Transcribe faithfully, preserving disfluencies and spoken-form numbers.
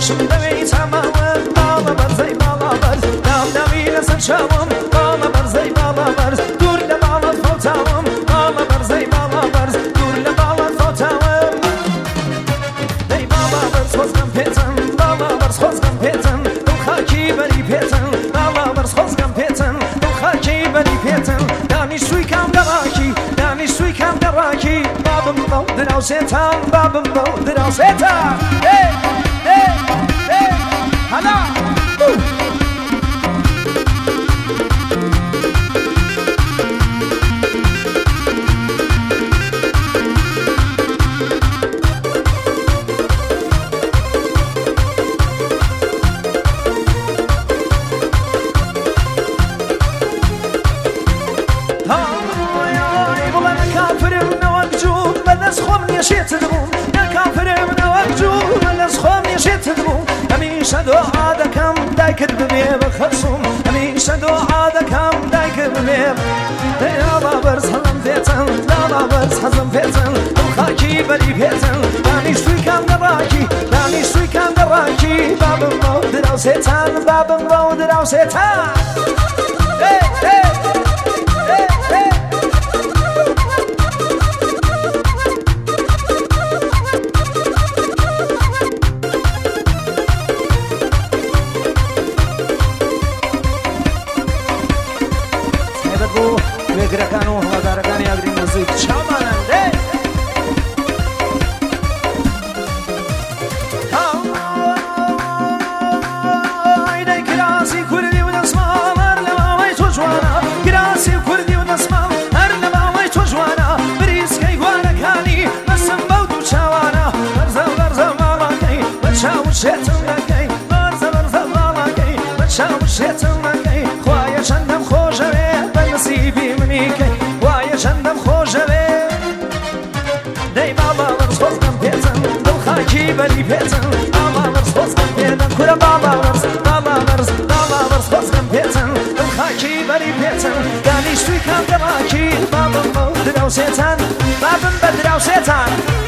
باشم دەوێی تەماوم باڵە بەرزەی باڵا بەرز دامدامی لەسەر چاوم باڵە بەرزەی باڵا بەرز دوور لە باڵت فەوتاوم باڵە بەرزەی باڵا بەرز دوور لە باڵت فەوتاوم دەی باڵا بەرز خۆزگەم پێتن باڵا بەرز خۆزگەم پێتن دڵ خاکی بەری پێتن باڵا بەرز خۆزگەم پێتن دڵ خاکی بەری پێتن دانیشتووی کام دەڕاکی دانیشتووی کام دەڕاکی بابم بەو دراوسێتان بابم بەو دراوسێتان هلا هەمیشە دۆعا دەکەم دایکت ببێ بە خەرسوم هەمیشە دۆعا دەکەم دایکت ببێ دەیاڵا بەرز هەڵم پێچەن لاڵا بەرز حەزم پێچەن ئەو خاکی بەری پێچەن دانیشتووی کام دەڕاکی دانیشتووی کام دەڕاکی بابم بەو دراوسێتان بابم بەو دراوسێتان وێگرەکان و هەوادارەکانی ئاگری مۆزیک چاوانن دێ ئەی کراسی کوردی و دەسماڵ هەر لە ماوەی تۆ جوانە کراسی کوردی و دەسماڵ هەر لە ماوەی تۆ جوانە بریسکەی گوانەکانی بەسم بەو دوو چاوانە بەرزە بەرزە ماڵاکەی بە چاو شێتم نەکەی بەرزە بەرزە ماڵاکەی بە چاو شێتم نەکەی خوایە چەندەم خۆشەوێ بە نسیبی منیکەی وایە چەندەم خۆشەوێ دەی باڵا بەرز خۆزگەم پێچەن دڵ خاکی بەری پێچەن باڵا بەرز خۆزگەم پێدەن کورە باڵا بەرز باڵا بەرز باڵا بەرز خۆزگەم پێچەن دڵ خاکی بەری پێچەن دانیشتووی کام دەڕاکی بابم بەو دراوسێتان بابم بە دراوسێتان